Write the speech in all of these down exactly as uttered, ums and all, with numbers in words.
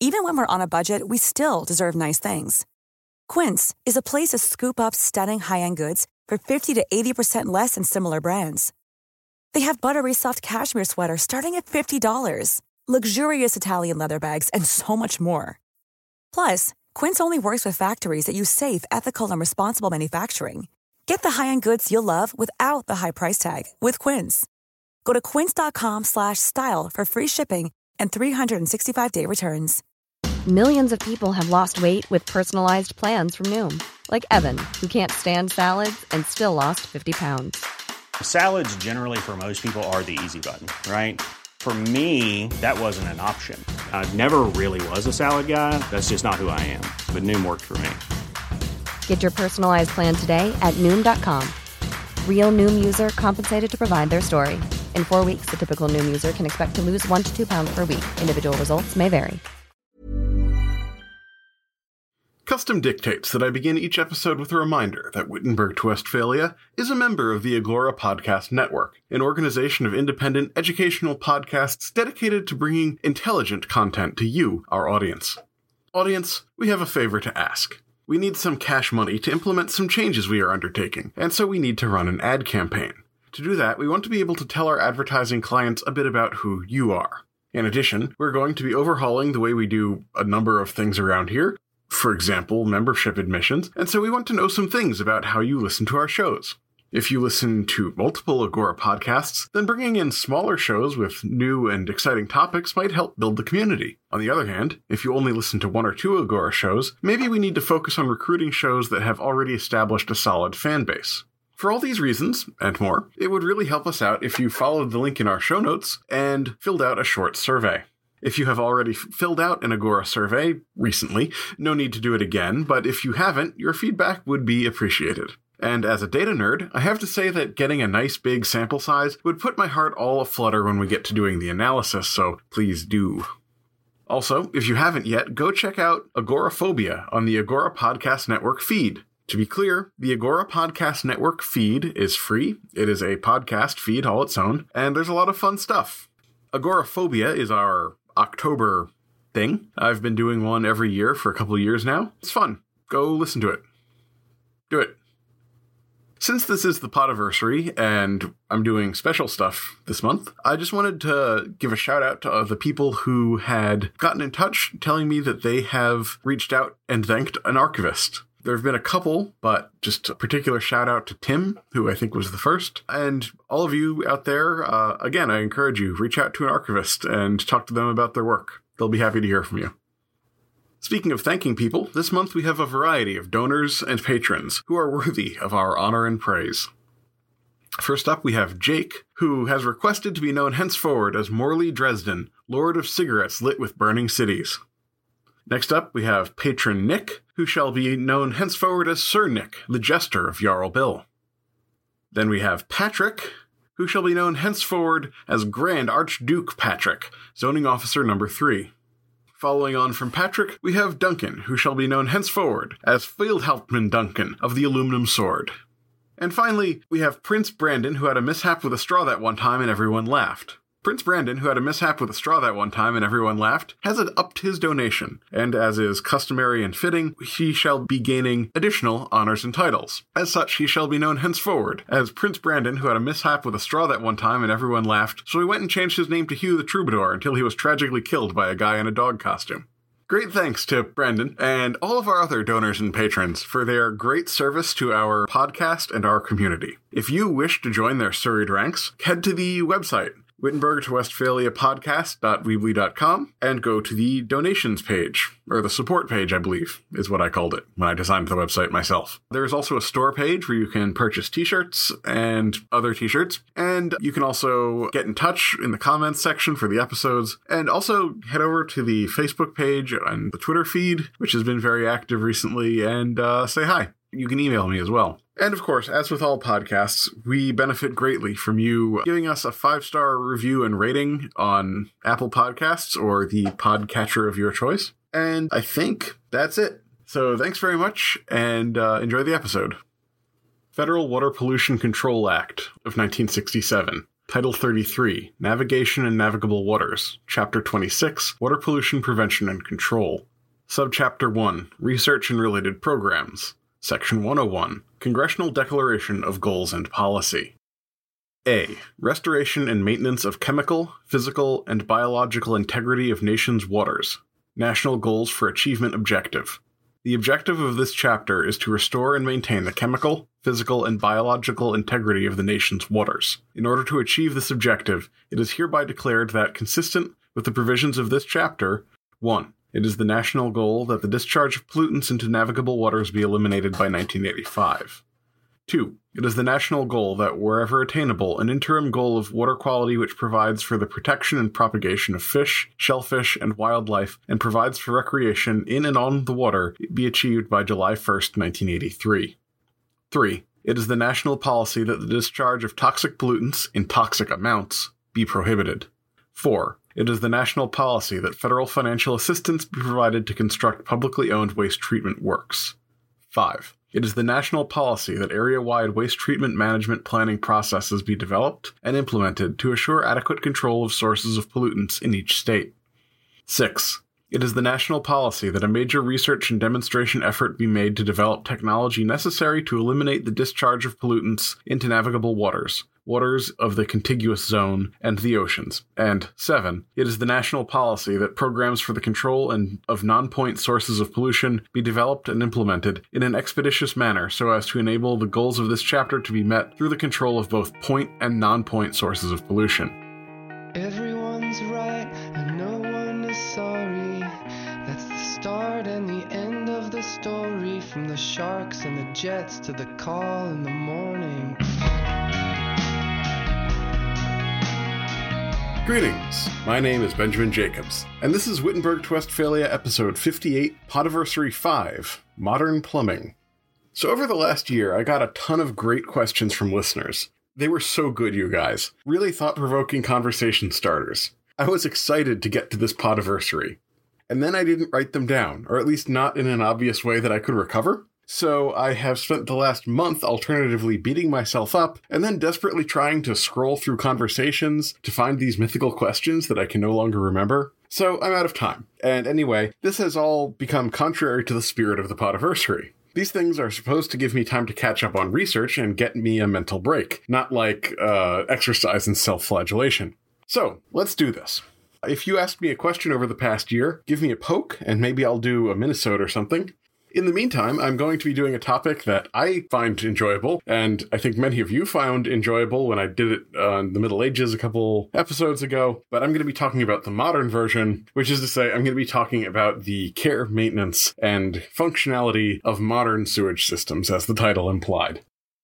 Even when we're on a budget, we still deserve nice things. Quince is a place to scoop up stunning high-end goods for fifty to eighty percent less than similar brands. They have buttery soft cashmere sweaters starting at fifty dollars, luxurious Italian leather bags, and so much more. Plus, Quince only works with factories that use safe, ethical, and responsible manufacturing. Get the high-end goods you'll love without the high price tag with Quince. Go to quince.com slash style for free shipping and three sixty-five day returns. Millions of people have lost weight with personalized plans from Noom. Like Evan, who can't stand salads and still lost fifty pounds. Salads generally for most people are the easy button, right? For me, that wasn't an option. I never really was a salad guy. That's just not who I am. But Noom worked for me. Get your personalized plan today at Noom dot com. Real Noom user compensated to provide their story. In four weeks, the typical Noom user can expect to lose one to two pounds per week. Individual results may vary. Custom dictates that I begin each episode with a reminder that Wittenberg to Westphalia is a member of the Agora Podcast Network, an organization of independent educational podcasts dedicated to bringing intelligent content to you, our audience. Audience, we have a favor to ask. We need some cash money to implement some changes we are undertaking, and so we need to run an ad campaign. To do that, we want to be able to tell our advertising clients a bit about who you are. In addition, we're going to be overhauling the way we do a number of things around here, for example, membership admissions, and so we want to know some things about how you listen to our shows. If you listen to multiple Agora podcasts, then bringing in smaller shows with new and exciting topics might help build the community. On the other hand, if you only listen to one or two Agora shows, maybe we need to focus on recruiting shows that have already established a solid fan base. For all these reasons, and more, it would really help us out if you followed the link in our show notes and filled out a short survey. If you have already f- filled out an Agora survey recently, no need to do it again, but if you haven't, your feedback would be appreciated. And as a data nerd, I have to say that getting a nice big sample size would put my heart all aflutter when we get to doing the analysis, so please do. Also, if you haven't yet, go check out Agoraphobia on the Agora Podcast Network feed. To be clear, the Agora Podcast Network feed is free, it is a podcast feed all its own, and there's a lot of fun stuff. Agoraphobia is our October thing. I've been doing one every year for a couple of years now. It's fun. Go listen to it. Do it. Since this is the Podiversary, and I'm doing special stuff this month, I just wanted to give a shout out to uh, the people who had gotten in touch telling me that they have reached out and thanked an archivist. There have been a couple, but just a particular shout out to Tim, who I think was the first. And all of you out there, uh, again, I encourage you, reach out to an archivist and talk to them about their work. They'll be happy to hear from you. Speaking of thanking people, this month we have a variety of donors and patrons who are worthy of our honor and praise. First up, we have Jake, who has requested to be known henceforward as Morley Dresden, Lord of Cigarettes Lit with Burning Cities. Next up, we have patron Nick, who shall be known henceforward as Sir Nick, the Jester of Jarl Bill. Then we have Patrick, who shall be known henceforward as Grand Archduke Patrick, Zoning Officer number three. Following on from Patrick, we have Duncan, who shall be known henceforward as Fieldhauptmann Duncan of the Aluminum Sword. And finally, we have Prince Brandon, who had a mishap with a straw that one time and everyone laughed. Prince Brandon, who had a mishap with a straw that one time and everyone laughed, has upped his donation, and as is customary and fitting, he shall be gaining additional honors and titles. As such, he shall be known henceforward as Prince Brandon, who had a mishap with a straw that one time and everyone laughed, so he went and changed his name to Hugh the Troubadour until he was tragically killed by a guy in a dog costume. Great thanks to Brandon and all of our other donors and patrons for their great service to our podcast and our community. If you wish to join their serried ranks, head to the website, Wittenberg to Westphalia podcast dot weebly dot com, and go to the donations page, or the support page, I believe, is what I called it when I designed the website myself. There is also a store page where you can purchase t-shirts and other t-shirts, and you can also get in touch in the comments section for the episodes, and also head over to the Facebook page and the Twitter feed, which has been very active recently, and uh, say hi. You can email me as well. And of course, as with all podcasts, we benefit greatly from you giving us a five-star review and rating on Apple Podcasts or the podcatcher of your choice. And I think that's it. So thanks very much, and uh, enjoy the episode. Federal Water Pollution Control Act of nineteen sixty-seven. Title thirty-three, Navigation and Navigable Waters, Chapter twenty-six, Water Pollution Prevention and Control. Subchapter one, Research and Related Programs. Section one oh one, Congressional Declaration of Goals and Policy. A. Restoration and Maintenance of Chemical, Physical, and Biological Integrity of Nations' Waters. National Goals for Achievement Objective. The objective of this chapter is to restore and maintain the chemical, physical, and biological integrity of the nation's waters. In order to achieve this objective, it is hereby declared that, consistent with the provisions of this chapter, one. It is the national goal that the discharge of pollutants into navigable waters be eliminated by nineteen eighty-five. two. It is the national goal that, wherever attainable, an interim goal of water quality which provides for the protection and propagation of fish, shellfish, and wildlife, and provides for recreation in and on the water, be achieved by July first, nineteen eighty-three. three. It is the national policy that the discharge of toxic pollutants, in toxic amounts, be prohibited. four. It is the national policy that federal financial assistance be provided to construct publicly owned waste treatment works. five. It is the national policy that area-wide waste treatment management planning processes be developed and implemented to assure adequate control of sources of pollutants in each state. six. It is the national policy that a major research and demonstration effort be made to develop technology necessary to eliminate the discharge of pollutants into navigable waters, waters of the contiguous zone, and the oceans. And seven. It is the national policy that programs for the control and of non-point sources of pollution be developed and implemented in an expeditious manner so as to enable the goals of this chapter to be met through the control of both point and non-point sources of pollution. Everyone's right and no one is sorry. That's the start and the end of the story, from the sharks and the jets to the call in the morning. Greetings, my name is Benjamin Jacobs, and this is Wittenberg to Westphalia episode fifty-eight, Podiversary five, Modern Plumbing. So over the last year, I got a ton of great questions from listeners. They were so good, you guys. Really thought-provoking conversation starters. I was excited to get to this Podiversary. And then I didn't write them down, or at least not in an obvious way that I could recover. So I have spent the last month alternatively beating myself up and then desperately trying to scroll through conversations to find these mythical questions that I can no longer remember. So I'm out of time. And anyway, this has all become contrary to the spirit of the Podiversary. These things are supposed to give me time to catch up on research and get me a mental break, not like uh, exercise and self-flagellation. So let's do this. If you asked me a question over the past year, give me a poke and maybe I'll do a minisode or something. In the meantime, I'm going to be doing a topic that I find enjoyable, and I think many of you found enjoyable when I did it uh, in the Middle Ages a couple episodes ago, but I'm going to be talking about the modern version, which is to say I'm going to be talking about the care, maintenance, and functionality of modern sewage systems, as the title implied.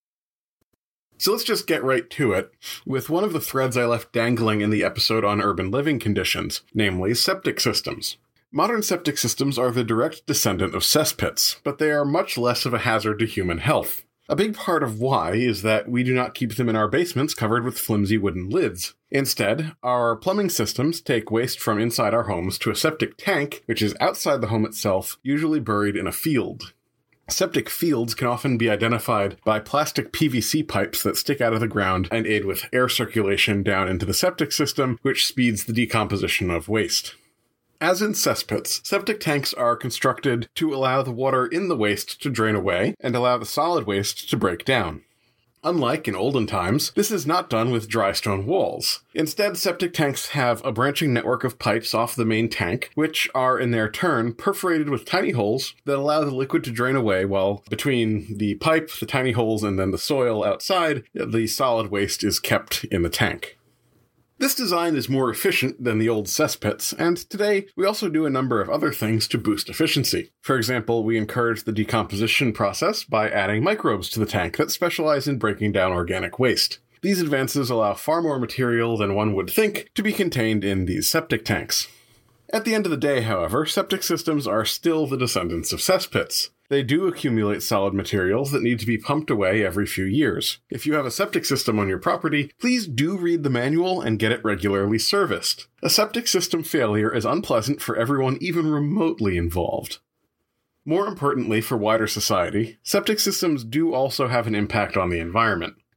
So let's just get right to it with one of the threads I left dangling in the episode on urban living conditions, namely septic systems. Modern septic systems are the direct descendant of cesspits, but they are much less of a hazard to human health. A big part of why is that we do not keep them in our basements covered with flimsy wooden lids. Instead, our plumbing systems take waste from inside our homes to a septic tank, which is outside the home itself, usually buried in a field. Septic fields can often be identified by plastic P V C pipes that stick out of the ground and aid with air circulation down into the septic system, which speeds the decomposition of waste. As in cesspits, septic tanks are constructed to allow the water in the waste to drain away and allow the solid waste to break down. Unlike in olden times, this is not done with dry stone walls. Instead, septic tanks have a branching network of pipes off the main tank, which are in their turn perforated with tiny holes that allow the liquid to drain away, while between the pipe, the tiny holes, and then the soil outside, the solid waste is kept in the tank. This design is more efficient than the old cesspits, and today we also do a number of other things to boost efficiency. For example, we encourage the decomposition process by adding microbes to the tank that specialize in breaking down organic waste. These advances allow far more material than one would think to be contained in these septic tanks. At the end of the day, however, septic systems are still the descendants of cesspits. They do accumulate solid materials that need to be pumped away every few years. If you have a septic system on your property, please do read the manual and get it regularly serviced. A septic system failure is unpleasant for everyone even remotely involved. More importantly for wider society, septic systems do also have an impact on the environment.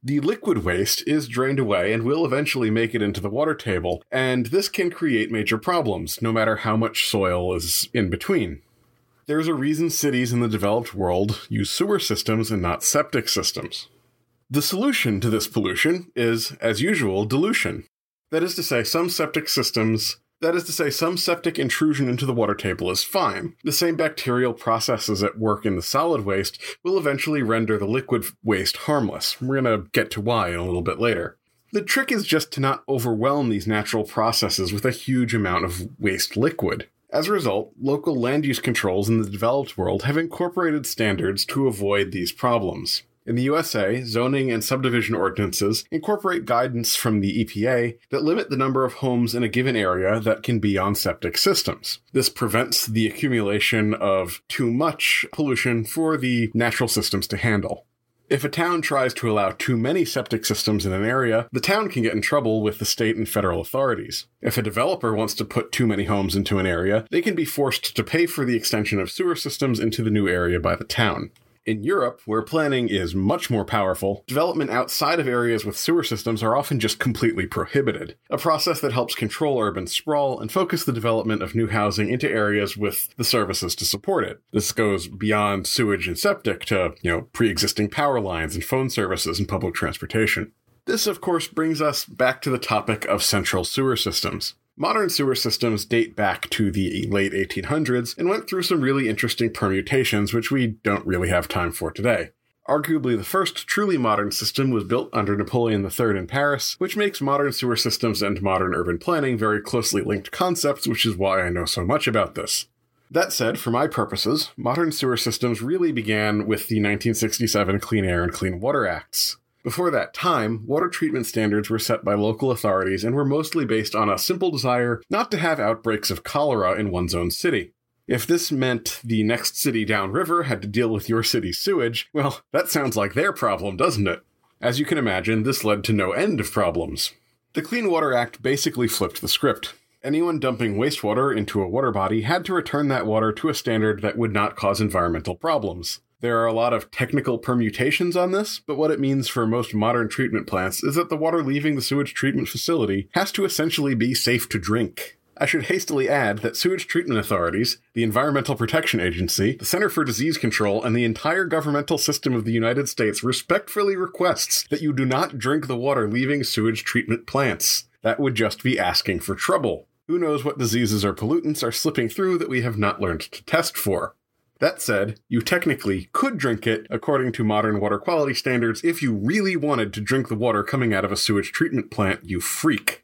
The liquid waste is drained away and will eventually make it into the water table, and this can create major problems, no matter how much soil is in between. There's a reason cities in the developed world use sewer systems and not septic systems. The solution to this pollution is, as usual, dilution. That is to say, some septic systems That is to say, some septic intrusion into the water table is fine. The same bacterial processes at work in the solid waste will eventually render the liquid waste harmless. We're going to get to why in a little bit later. The trick is just to not overwhelm these natural processes with a huge amount of waste liquid. As a result, local land use controls in the developed world have incorporated standards to avoid these problems. In the U S A, zoning and subdivision ordinances incorporate guidance from the E P A that limit the number of homes in a given area that can be on septic systems. This prevents the accumulation of too much pollution for the natural systems to handle. If a town tries to allow too many septic systems in an area, the town can get in trouble with the state and federal authorities. If a developer wants to put too many homes into an area, they can be forced to pay for the extension of sewer systems into the new area by the town. In Europe, where planning is much more powerful, development outside of areas with sewer systems are often just completely prohibited, a process that helps control urban sprawl and focus the development of new housing into areas with the services to support it. This goes beyond sewage and septic to, you know, pre-existing power lines and phone services and public transportation. This, of course, brings us back to the topic of central sewer systems. Modern sewer systems date back to the late eighteen hundreds and went through some really interesting permutations, which we don't really have time for today. Arguably the first truly modern system was built under Napoleon the Third in Paris, which makes modern sewer systems and modern urban planning very closely linked concepts, which is why I know so much about this. That said, for my purposes, modern sewer systems really began with the nineteen sixty-seven Clean Air and Clean Water Acts. Before that time, water treatment standards were set by local authorities and were mostly based on a simple desire not to have outbreaks of cholera in one's own city. If this meant the next city downriver had to deal with your city's sewage, well, that sounds like their problem, doesn't it? As you can imagine, this led to no end of problems. The Clean Water Act basically flipped the script. Anyone dumping wastewater into a water body had to return that water to a standard that would not cause environmental problems. There are a lot of technical permutations on this, but what it means for most modern treatment plants is that the water leaving the sewage treatment facility has to essentially be safe to drink. I should hastily add that sewage treatment authorities, the Environmental Protection Agency, the Center for Disease Control, and the entire governmental system of the United States respectfully requests that you do not drink the water leaving sewage treatment plants. That would just be asking for trouble. Who knows what diseases or pollutants are slipping through that we have not learned to test for. That said, you technically could drink it according to modern water quality standards if you really wanted to drink the water coming out of a sewage treatment plant, you freak.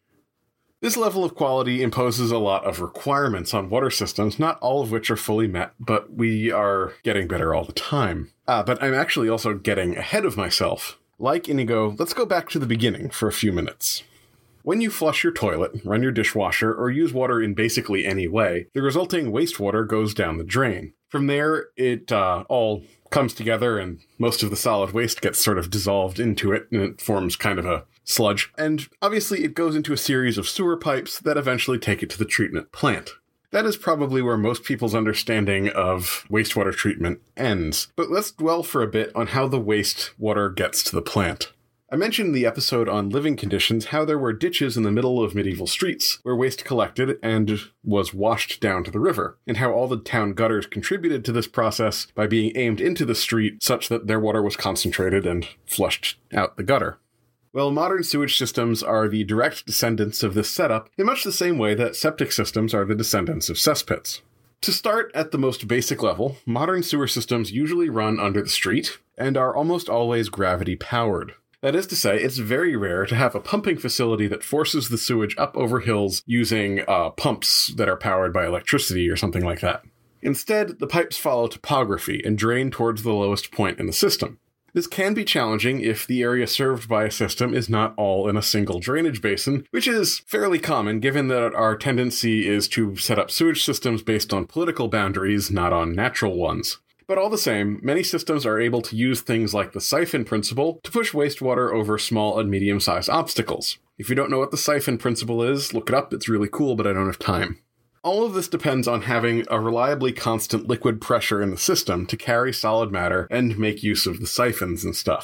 This level of quality imposes a lot of requirements on water systems, not all of which are fully met, but we are getting better all the time. Ah, but I'm actually also getting ahead of myself. Like Inigo, let's go back to the beginning for a few minutes. When you flush your toilet, run your dishwasher, or use water in basically any way, the resulting wastewater goes down the drain. From there, it uh, all comes together and most of the solid waste gets sort of dissolved into it, and it forms kind of a sludge. And obviously it goes into a series of sewer pipes that eventually take it to the treatment plant. That is probably where most people's understanding of wastewater treatment ends. But let's dwell for a bit on how the wastewater gets to the plant. I mentioned in the episode on living conditions how there were ditches in the middle of medieval streets where waste collected and was washed down to the river, and how all the town gutters contributed to this process by being aimed into the street such that their water was concentrated and flushed out the gutter. Well, modern sewage systems are the direct descendants of this setup in much the same way that septic systems are the descendants of cesspits. To start at the most basic level, modern sewer systems usually run under the street and are almost always gravity-powered. That is to say, it's very rare to have a pumping facility that forces the sewage up over hills using uh, pumps that are powered by electricity or something like that. Instead, the pipes follow topography and drain towards the lowest point in the system. This can be challenging if the area served by a system is not all in a single drainage basin, which is fairly common given that our tendency is to set up sewage systems based on political boundaries, not on natural ones. But all the same, many systems are able to use things like the siphon principle to push wastewater over small and medium-sized obstacles. If you don't know what the siphon principle is, look it up, it's really cool, but I don't have time. All of this depends on having a reliably constant liquid pressure in the system to carry solid matter and make use of the siphons and stuff.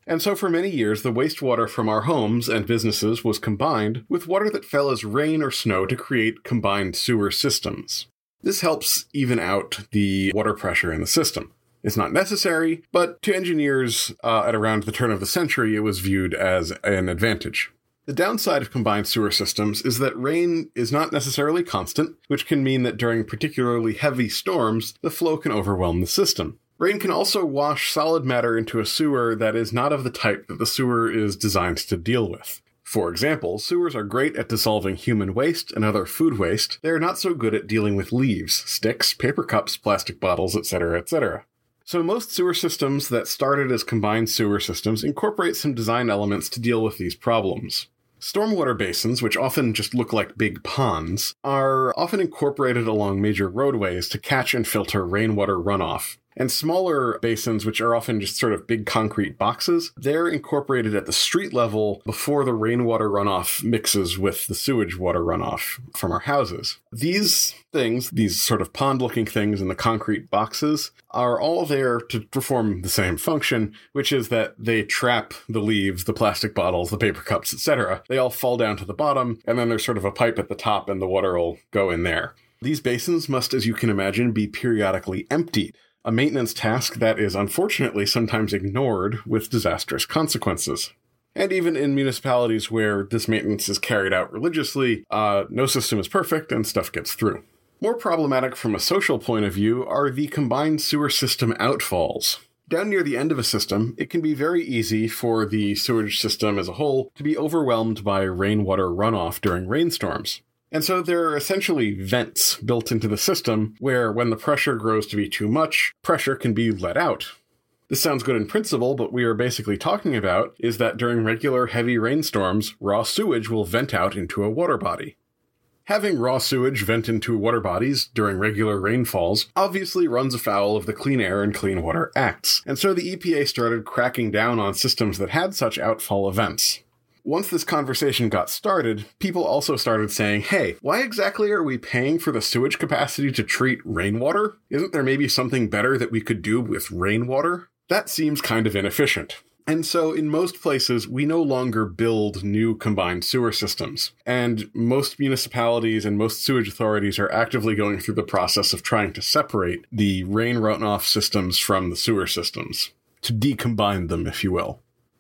And so for many years, the wastewater from our homes and businesses was combined with water that fell as rain or snow to create combined sewer systems. This helps even out the water pressure in the system. It's not necessary, but to engineers uh, at around the turn of the century, it was viewed as an advantage. The downside of combined sewer systems is that rain is not necessarily constant, which can mean that during particularly heavy storms, the flow can overwhelm the system. Rain can also wash solid matter into a sewer that is not of the type that the sewer is designed to deal with. For example, sewers are great at dissolving human waste and other food waste. They are not so good at dealing with leaves, sticks, paper cups, plastic bottles, et cetera, et cetera. So most sewer systems that started as combined sewer systems incorporate some design elements to deal with these problems. Stormwater basins, which often just look like big ponds, are often incorporated along major roadways to catch and filter rainwater runoff. And smaller basins, which are often just sort of big concrete boxes, they're incorporated at the street level before the rainwater runoff mixes with the sewage water runoff from our houses. These things, these sort of pond-looking things in the concrete boxes, are all there to perform the same function, which is that they trap the leaves, the plastic bottles, the paper cups, et cetera. They all fall down to the bottom, and then there's sort of a pipe at the top, and the water will go in there. These basins must, as you can imagine, be periodically emptied. A maintenance task that is unfortunately sometimes ignored with disastrous consequences. And even in municipalities where this maintenance is carried out religiously, uh, no system is perfect and stuff gets through. More problematic from a social point of view are the combined sewer system outfalls. Down near the end of a system, it can be very easy for the sewage system as a whole to be overwhelmed by rainwater runoff during rainstorms. And so there are essentially vents built into the system where when the pressure grows to be too much, pressure can be let out. This sounds good in principle, but what we are basically talking about is that during regular heavy rainstorms, raw sewage will vent out into a water body. Having raw sewage vent into water bodies during regular rainfalls obviously runs afoul of the Clean Air and Clean Water Acts, and so the E P A started cracking down on systems that had such outfall events. Once this conversation got started, people also started saying, hey, why exactly are we paying for the sewage capacity to treat rainwater? Isn't there maybe something better that we could do with rainwater? That seems kind of inefficient. And so in most places, we no longer build new combined sewer systems. And most municipalities and most sewage authorities are actively going through the process of trying to separate the rain runoff systems from the sewer systems, to decombine them, if you will.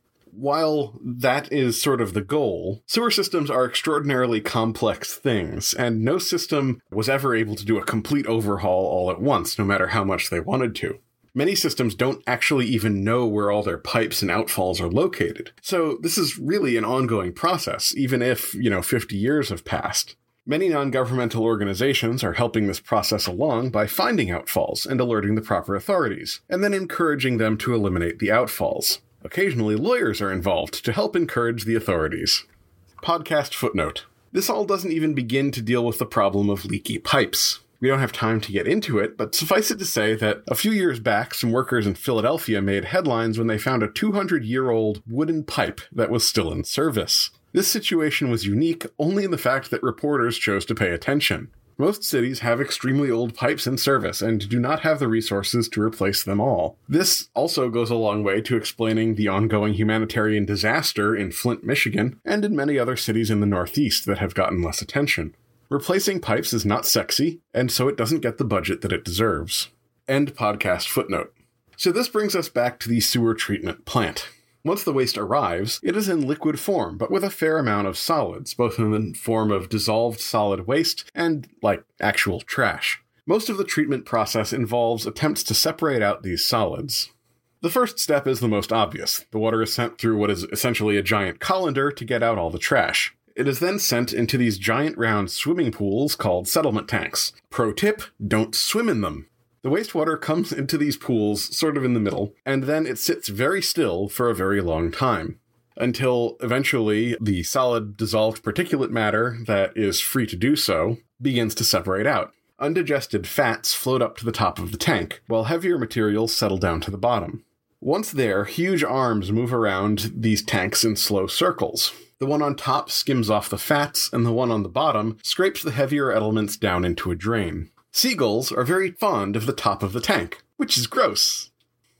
While that is sort of the goal, sewer systems are extraordinarily complex things, and no system was ever able to do a complete overhaul all at once, no matter how much they wanted to. Many systems don't actually even know where all their pipes and outfalls are located. So this is really an ongoing process, even if, you know, fifty years have passed. Many non-governmental organizations are helping this process along by finding outfalls and alerting the proper authorities, and then encouraging them to eliminate the outfalls. Occasionally, lawyers are involved to help encourage the authorities. Podcast footnote. This all doesn't even begin to deal with the problem of leaky pipes. We don't have time to get into it, but suffice it to say that a few years back, some workers in Philadelphia made headlines when they found a two hundred year old wooden pipe that was still in service. This situation was unique only in the fact that reporters chose to pay attention. Most cities have extremely old pipes in service and do not have the resources to replace them all. This also goes a long way to explaining the ongoing humanitarian disaster in Flint, Michigan, and in many other cities in the Northeast that have gotten less attention. Replacing pipes is not sexy, and so it doesn't get the budget that it deserves. End podcast footnote. So this brings us back to the sewer treatment plant. Once the waste arrives, it is in liquid form, but with a fair amount of solids, both in the form of dissolved solid waste and, like, actual trash. Most of the treatment process involves attempts to separate out these solids. The first step is the most obvious. The water is sent through what is essentially a giant colander to get out all the trash. It is then sent into these giant round swimming pools called settlement tanks. Pro tip, don't swim in them. The wastewater comes into these pools sort of in the middle, and then it sits very still for a very long time, until eventually the solid dissolved particulate matter that is free to do so begins to separate out. Undigested fats float up to the top of the tank, while heavier materials settle down to the bottom. Once there, huge arms move around these tanks in slow circles. The one on top skims off the fats, and the one on the bottom scrapes the heavier elements down into a drain. Seagulls are very fond of the top of the tank, which is gross.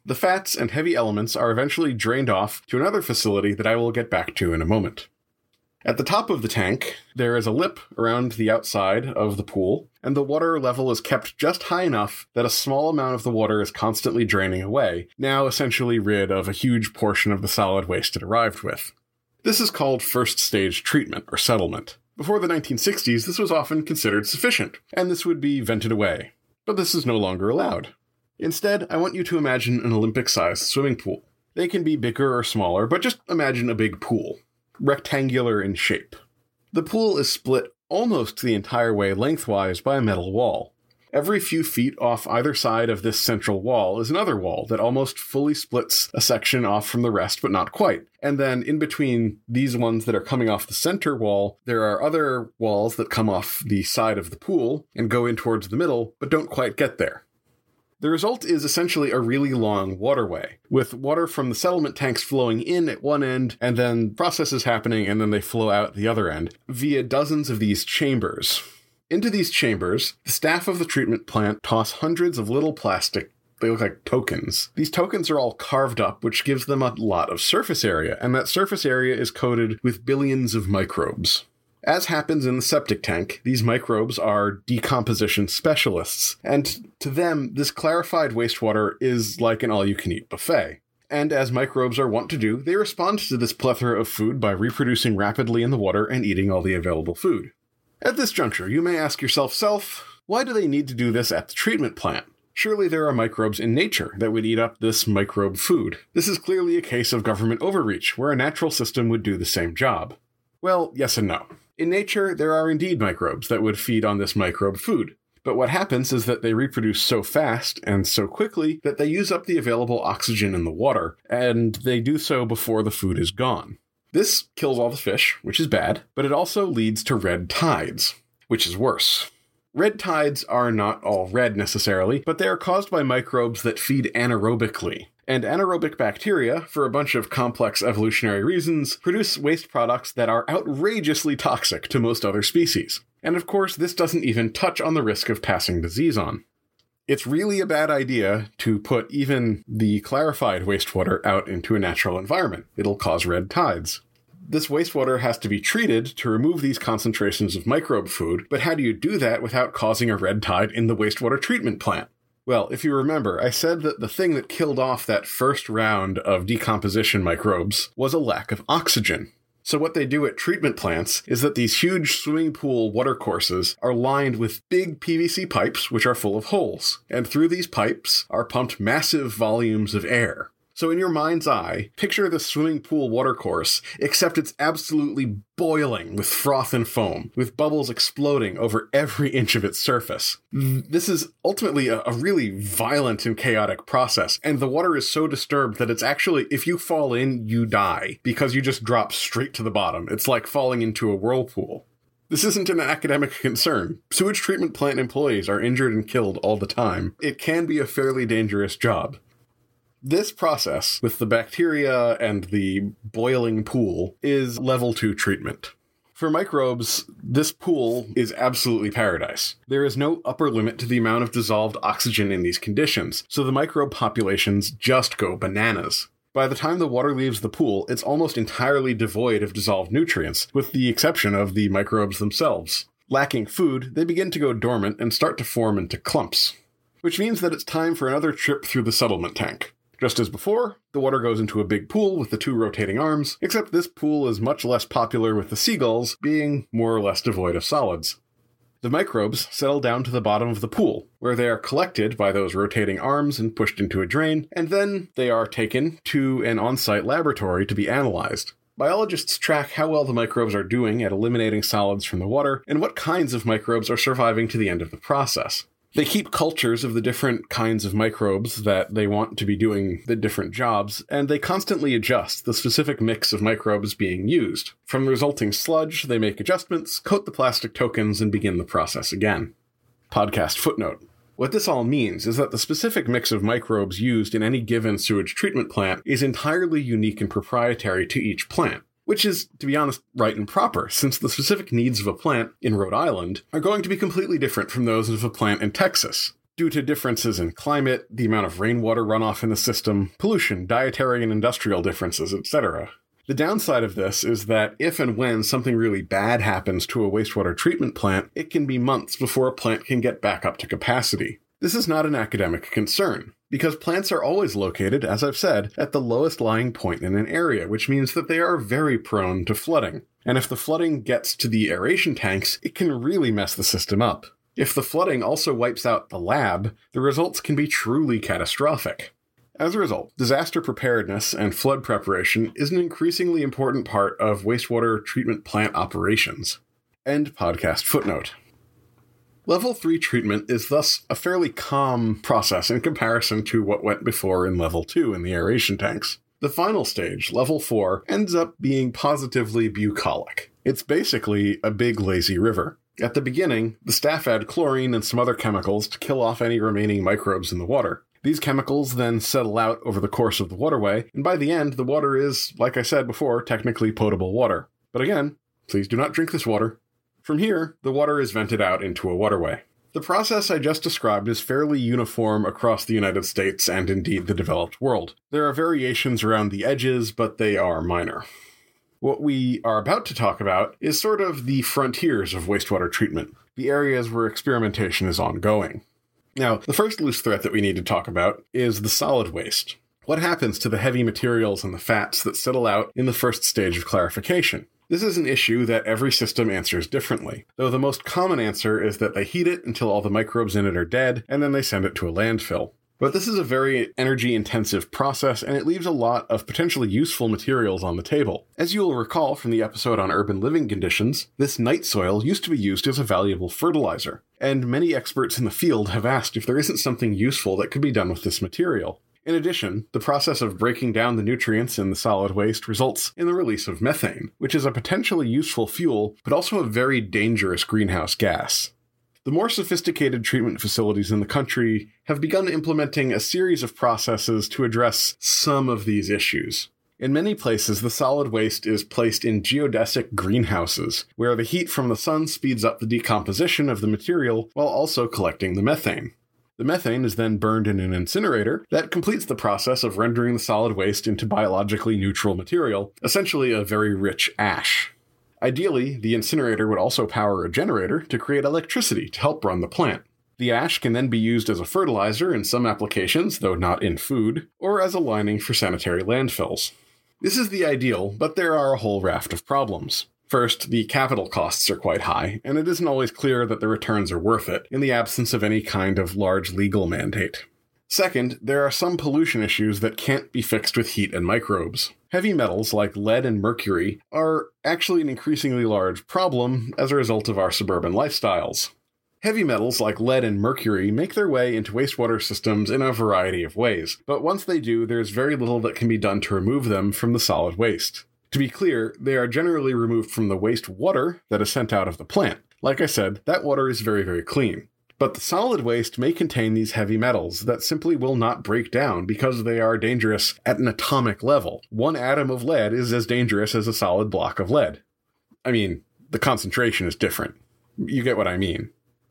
The fats and heavy elements are eventually drained off to another facility that I will get back to in a moment. At the top of the tank, there is a lip around the outside of the pool, and the water level is kept just high enough that a small amount of the water is constantly draining away, now essentially rid of a huge portion of the solid waste it arrived with. This is called first-stage treatment, or settlement. Before the nineteen sixties, this was often considered sufficient, and this would be vented away. But this is no longer allowed. Instead, I want you to imagine an Olympic-sized swimming pool. They can be bigger or smaller, but just imagine a big pool. Rectangular in shape. The pool is split almost the entire way lengthwise by a metal wall. Every few feet off either side of this central wall is another wall that almost fully splits a section off from the rest, but not quite. And then in between these ones that are coming off the center wall, there are other walls that come off the side of the pool and go in towards the middle, but don't quite get there. The result is essentially a really long waterway, with water from the settlement tanks flowing in at one end, and then processes happening, and then they flow out the other end, via dozens of these chambers. Into these chambers, the staff of the treatment plant toss hundreds of little plastic, they look like tokens. These tokens are all carved up, which gives them a lot of surface area, and that surface area is coated with billions of microbes. As happens in the septic tank, these microbes are decomposition specialists, and to them, this clarified wastewater is like an all-you-can-eat buffet. And as microbes are wont to do, they respond to this plethora of food by reproducing rapidly in the water and eating all the available food. At this juncture, you may ask yourself, self, why do they need to do this at the treatment plant? Surely there are microbes in nature that would eat up this microbe food. This is clearly a case of government overreach, where a natural system would do the same job. Well, yes and no. In nature, there are indeed microbes that would feed on this microbe food. But what happens is that they reproduce so fast and so quickly that they use up the available oxygen in the water, and they do so before the food is gone. This kills all the fish, which is bad, but it also leads to red tides, which is worse. Red tides are not all red necessarily, but they are caused by microbes that feed anaerobically. And anaerobic bacteria, for a bunch of complex evolutionary reasons, produce waste products that are outrageously toxic to most other species. And of course, this doesn't even touch on the risk of passing disease on. It's really a bad idea to put even the clarified wastewater out into a natural environment. It'll cause red tides. This wastewater has to be treated to remove these concentrations of microbe food, but how do you do that without causing a red tide in the wastewater treatment plant? Well, if you remember, I said that the thing that killed off that first round of decomposition microbes was a lack of oxygen. So what they do at treatment plants is that these huge swimming pool watercourses are lined with big P V C pipes, which are full of holes. And through these pipes are pumped massive volumes of air. So in your mind's eye, picture the swimming pool watercourse, except it's absolutely boiling with froth and foam, with bubbles exploding over every inch of its surface. This is ultimately a, a really violent and chaotic process, and the water is so disturbed that it's actually, if you fall in, you die, because you just drop straight to the bottom. It's like falling into a whirlpool. This isn't an academic concern. Sewage treatment plant employees are injured and killed all the time. It can be a fairly dangerous job. This process, with the bacteria and the boiling pool, is level two treatment. For microbes, this pool is absolutely paradise. There is no upper limit to the amount of dissolved oxygen in these conditions, so the microbe populations just go bananas. By the time the water leaves the pool, it's almost entirely devoid of dissolved nutrients, with the exception of the microbes themselves. Lacking food, they begin to go dormant and start to form into clumps, which means that it's time for another trip through the settlement tank. Just as before, the water goes into a big pool with the two rotating arms, except this pool is much less popular with the seagulls, being more or less devoid of solids. The microbes settle down to the bottom of the pool, where they are collected by those rotating arms and pushed into a drain, and then they are taken to an on-site laboratory to be analyzed. Biologists track how well the microbes are doing at eliminating solids from the water, and what kinds of microbes are surviving to the end of the process. They keep cultures of the different kinds of microbes that they want to be doing the different jobs, and they constantly adjust the specific mix of microbes being used. From the resulting sludge, they make adjustments, coat the plastic tokens, and begin the process again. Podcast footnote. What this all means is that the specific mix of microbes used in any given sewage treatment plant is entirely unique and proprietary to each plant. Which is, to be honest, right and proper, since the specific needs of a plant in Rhode Island are going to be completely different from those of a plant in Texas. due to differences in climate, the amount of rainwater runoff in the system, pollution, dietary and industrial differences, et cetera. The downside of this is that if and when something really bad happens to a wastewater treatment plant, it can be months before a plant can get back up to capacity. This is not an academic concern, because plants are always located, as I've said, at the lowest lying point in an area, which means that they are very prone to flooding. And if the flooding gets to the aeration tanks, it can really mess the system up. If the flooding also wipes out the lab, the results can be truly catastrophic. As a result, disaster preparedness and flood preparation is an increasingly important part of wastewater treatment plant operations. End podcast footnote. Level three treatment is thus a fairly calm process in comparison to what went before in Level two in the aeration tanks. The final stage, Level four, ends up being positively bucolic. It's basically a big lazy river. At the beginning, the staff add chlorine and some other chemicals to kill off any remaining microbes in the water. These chemicals then settle out over the course of the waterway, and by the end, the water is, like I said before, technically potable water. But again, please do not drink this water. From here, the water is vented out into a waterway. The process I just described is fairly uniform across the United States and indeed the developed world. There are variations around the edges, but they are minor. What we are about to talk about is sort of the frontiers of wastewater treatment, the areas where experimentation is ongoing. Now, the first loose threat that we need to talk about is the solid waste. What happens to the heavy materials and the fats that settle out in the first stage of clarification? This is an issue that every system answers differently, though the most common answer is that they heat it until all the microbes in it are dead, and then they send it to a landfill. But this is a very energy-intensive process, and it leaves a lot of potentially useful materials on the table. As you will recall from the episode on urban living conditions, this night soil used to be used as a valuable fertilizer, and many experts in the field have asked if there isn't something useful that could be done with this material. In addition, the process of breaking down the nutrients in the solid waste results in the release of methane, which is a potentially useful fuel, but also a very dangerous greenhouse gas. The more sophisticated treatment facilities in the country have begun implementing a series of processes to address some of these issues. In many places, the solid waste is placed in geodesic greenhouses, where the heat from the sun speeds up the decomposition of the material while also collecting the methane. The methane is then burned in an incinerator that completes the process of rendering the solid waste into biologically neutral material, essentially a very rich ash. Ideally, the incinerator would also power a generator to create electricity to help run the plant. The ash can then be used as a fertilizer in some applications, though not in food, or as a lining for sanitary landfills. This is the ideal, but there are a whole raft of problems. First, the capital costs are quite high, and it isn't always clear that the returns are worth it, in the absence of any kind of large legal mandate. Second, there are some pollution issues that can't be fixed with heat and microbes. Heavy metals like lead and mercury are actually an increasingly large problem as a result of our suburban lifestyles. Heavy metals like lead and mercury make their way into wastewater systems in a variety of ways, but once they do, there's very little that can be done to remove them from the solid waste. To be clear, they are generally removed from the waste water that is sent out of the plant. Like I said, that water is very, very clean. But the solid waste may contain these heavy metals that simply will not break down because they are dangerous at an atomic level. One atom of lead is as dangerous as a solid block of lead. I mean, the concentration is different. You get what I mean.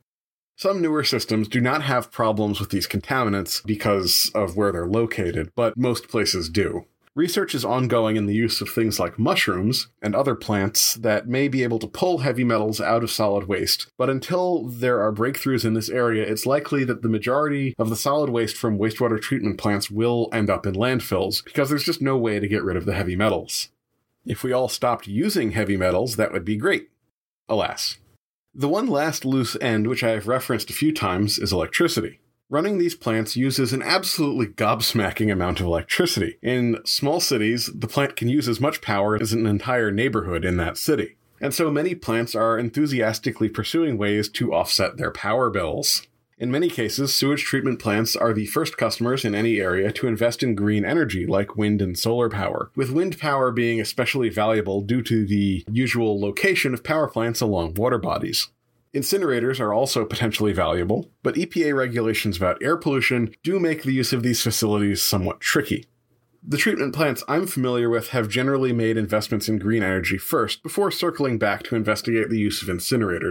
Some newer systems do not have problems with these contaminants because of where they're located, but most places do. Research is ongoing in the use of things like mushrooms and other plants that may be able to pull heavy metals out of solid waste, but until there are breakthroughs in this area, it's likely that the majority of the solid waste from wastewater treatment plants will end up in landfills, because there's just no way to get rid of the heavy metals. If we all stopped using heavy metals, that would be great. Alas. The one last loose end, which I have referenced a few times, is electricity. Running these plants uses an absolutely gobsmacking amount of electricity. In small cities, the plant can use as much power as an entire neighborhood in that city. And so many plants are enthusiastically pursuing ways to offset their power bills. In many cases, sewage treatment plants are the first customers in any area to invest in green energy like wind and solar power, with wind power being especially valuable due to the usual location of power plants along water bodies. Incinerators are also potentially valuable, but E P A regulations about air pollution do make the use of these facilities somewhat tricky. The treatment plants I'm familiar with have generally made investments in green energy first, before circling back to investigate the use of incinerators.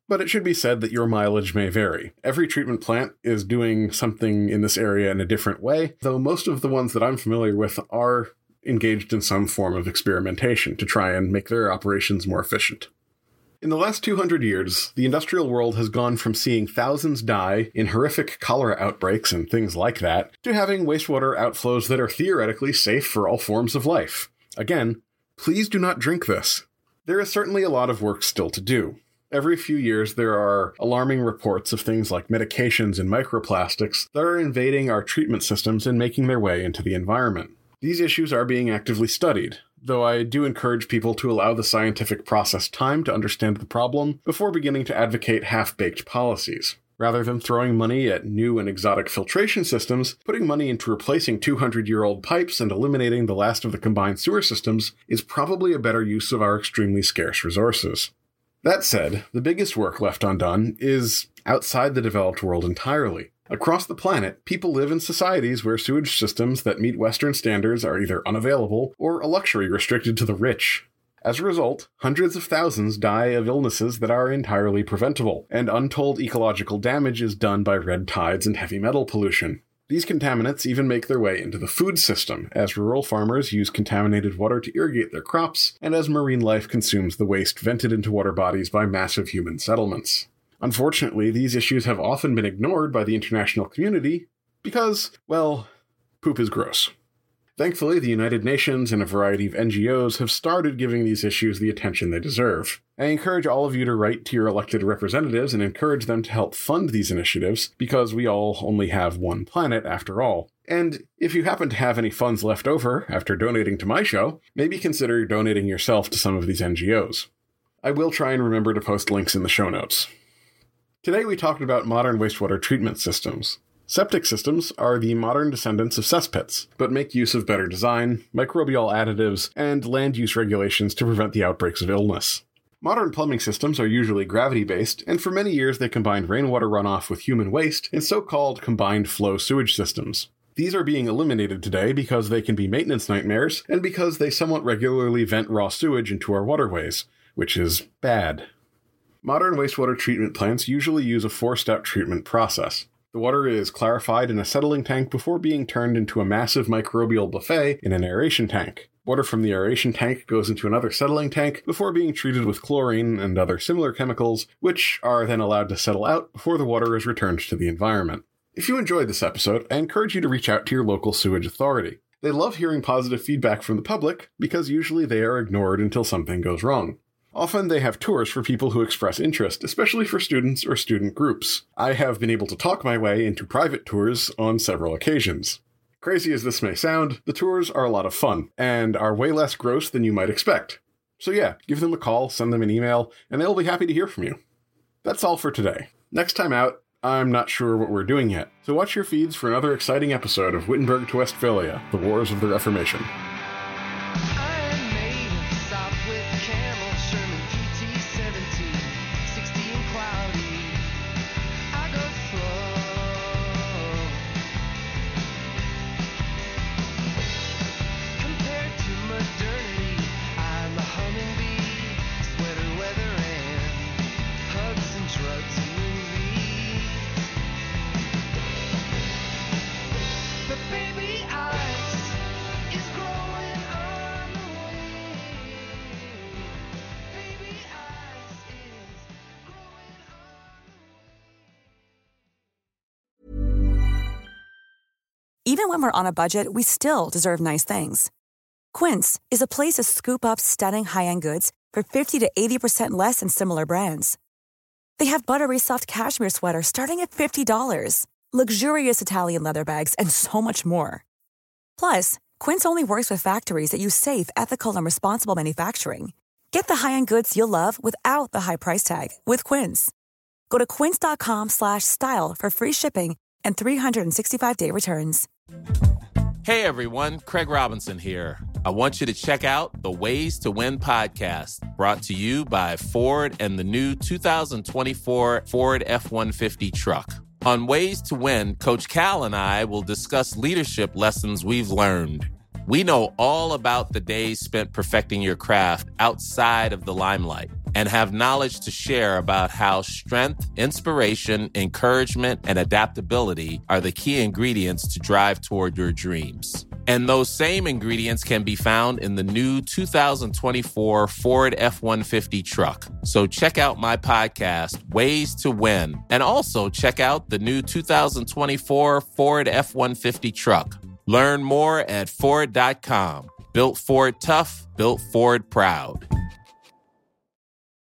But it should be said that your mileage may vary. Every treatment plant is doing something in this area in a different way, though most of the ones that I'm familiar with are engaged in some form of experimentation to try and make their operations more efficient. In the last two hundred years, the industrial world has gone from seeing thousands die in horrific cholera outbreaks and things like that, to having wastewater outflows that are theoretically safe for all forms of life. Again, please do not drink this. There is certainly a lot of work still to do. Every few years, there are alarming reports of things like medications and microplastics that are invading our treatment systems and making their way into the environment. These issues are being actively studied, though I do encourage people to allow the scientific process time to understand the problem before beginning to advocate half-baked policies. Rather than throwing money at new and exotic filtration systems, putting money into replacing two hundred year old pipes and eliminating the last of the combined sewer systems is probably a better use of our extremely scarce resources. That said, the biggest work left undone is outside the developed world entirely. Across the planet, people live in societies where sewage systems that meet Western standards are either unavailable or a luxury restricted to the rich. As a result, hundreds of thousands die of illnesses that are entirely preventable, and untold ecological damage is done by red tides and heavy metal pollution. These contaminants even make their way into the food system, as rural farmers use contaminated water to irrigate their crops, and as marine life consumes the waste vented into water bodies by massive human settlements. Unfortunately, these issues have often been ignored by the international community because, well, poop is gross. Thankfully, the United Nations and a variety of N G Os have started giving these issues the attention they deserve. I encourage all of you to write to your elected representatives and encourage them to help fund these initiatives, because we all only have one planet after all. And if you happen to have any funds left over after donating to my show, maybe consider donating yourself to some of these N G Os. I will try and remember to post links in the show notes. Today we talked about modern wastewater treatment systems. Septic systems are the modern descendants of cesspits, but make use of better design, microbial additives, and land use regulations to prevent the outbreaks of illness. Modern plumbing systems are usually gravity-based, and for many years they combined rainwater runoff with human waste in so-called combined flow sewage systems. These are being eliminated today because they can be maintenance nightmares, and because they somewhat regularly vent raw sewage into our waterways, which is bad. Modern wastewater treatment plants usually use a four-step treatment process. The water is clarified in a settling tank before being turned into a massive microbial buffet in an aeration tank. Water from the aeration tank goes into another settling tank before being treated with chlorine and other similar chemicals, which are then allowed to settle out before the water is returned to the environment. If you enjoyed this episode, I encourage you to reach out to your local sewage authority. They love hearing positive feedback from the public because usually they are ignored until something goes wrong. Often they have tours for people who express interest, especially for students or student groups. I have been able to talk my way into private tours on several occasions. Crazy as this may sound, the tours are a lot of fun, and are way less gross than you might expect. So yeah, give them a call, send them an email, and they'll be happy to hear from you. That's all for today. Next time out, I'm not sure what we're doing yet, so watch your feeds for another exciting episode of Wittenberg to Westphalia, The Wars of the Reformation. Even when we're on a budget, we still deserve nice things. Quince is a place to scoop up stunning high-end goods for fifty to eighty percent less than similar brands. They have buttery soft cashmere sweaters starting at fifty dollars, luxurious Italian leather bags, and so much more. Plus, Quince only works with factories that use safe, ethical, and responsible manufacturing. Get the high-end goods you'll love without the high price tag with Quince. Go to quince.com slash style for free shipping and three sixty-five day returns. Hey everyone, Craig Robinson here. I want you to check out the Ways to Win podcast, brought to you by Ford and the new two thousand twenty-four Ford F one fifty truck. On Ways to Win, Coach Cal and I will discuss leadership lessons we've learned. We know all about the days spent perfecting your craft outside of the limelight and have knowledge to share about how strength, inspiration, encouragement, and adaptability are the key ingredients to drive toward your dreams. And those same ingredients can be found in the new two thousand twenty-four Ford F one fifty truck. So check out my podcast, Ways to Win, and also check out the new two thousand twenty-four Ford F one fifty truck. Learn more at Ford dot com. Built Ford tough, built Ford proud.